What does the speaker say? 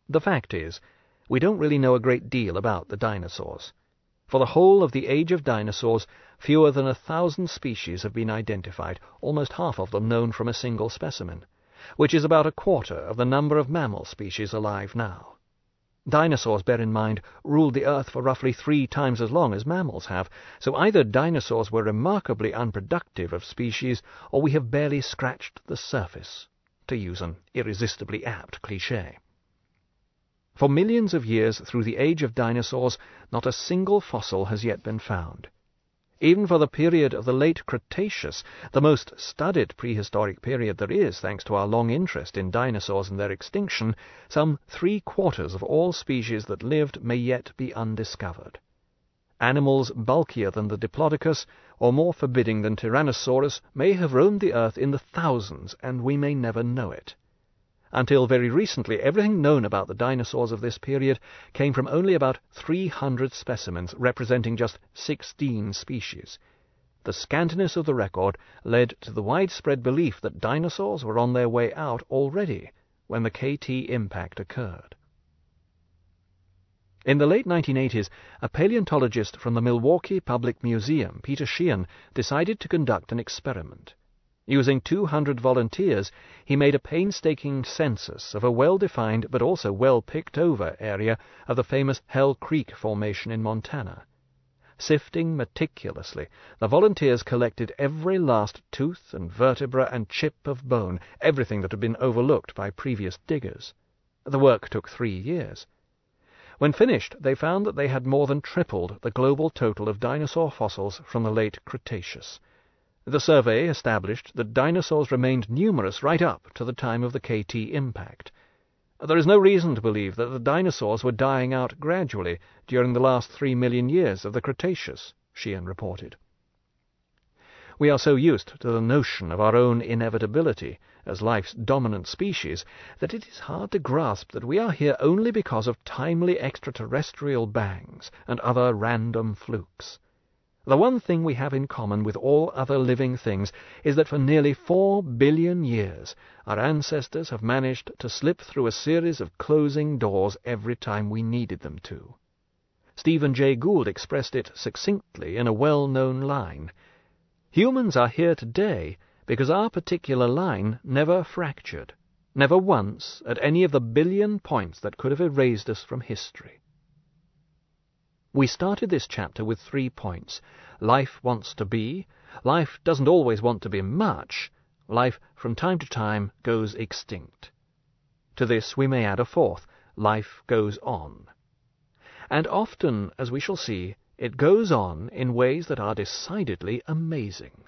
The fact is, we don't really know a great deal about the dinosaurs. For the whole of the age of dinosaurs, fewer than 1,000 species have been identified, almost half of them known from a single specimen, which is about a quarter of the number of mammal species alive now. Dinosaurs, bear in mind, ruled the Earth for roughly 3 times as long as mammals have, so either dinosaurs were remarkably unproductive of species, or we have barely scratched the surface, to use an irresistibly apt cliché. For millions of years through the age of dinosaurs, not a single fossil has yet been found. Even for the period of the late Cretaceous, the most studied prehistoric period there is, thanks to our long interest in dinosaurs and their extinction, some 3/4 of all species that lived may yet be undiscovered. Animals bulkier than the Diplodocus, or more forbidding than Tyrannosaurus, may have roamed the Earth in the thousands, and we may never know it. Until very recently, everything known about the dinosaurs of this period came from only about 300 specimens, representing just 16 species. The scantiness of the record led to the widespread belief that dinosaurs were on their way out already when the KT impact occurred. In the late 1980s, a paleontologist from the Milwaukee Public Museum, Peter Sheehan, decided to conduct an experiment. Using 200 volunteers, he made a painstaking census of a well-defined but also well-picked-over area of the famous Hell Creek Formation in Montana. Sifting meticulously, the volunteers collected every last tooth and vertebra and chip of bone, everything that had been overlooked by previous diggers. The work took 3 years. When finished, they found that they had more than tripled the global total of dinosaur fossils from the late Cretaceous. The survey established that dinosaurs remained numerous right up to the time of the KT impact. There is no reason to believe that the dinosaurs were dying out gradually during the last 3 million years of the Cretaceous, Sheehan reported. We are so used to the notion of our own inevitability as life's dominant species that it is hard to grasp that we are here only because of timely extraterrestrial bangs and other random flukes. The one thing we have in common with all other living things is that for nearly 4 billion years our ancestors have managed to slip through a series of closing doors every time we needed them to. Stephen Jay Gould expressed it succinctly in a well-known line: "Humans are here today because our particular line never fractured, never once at any of the billion points that could have erased us from history." We started this chapter with 3 points. Life wants to be, life doesn't always want to be much, life from time to time goes extinct. To this we may add a 4th, life goes on. And often, as we shall see, it goes on in ways that are decidedly amazing.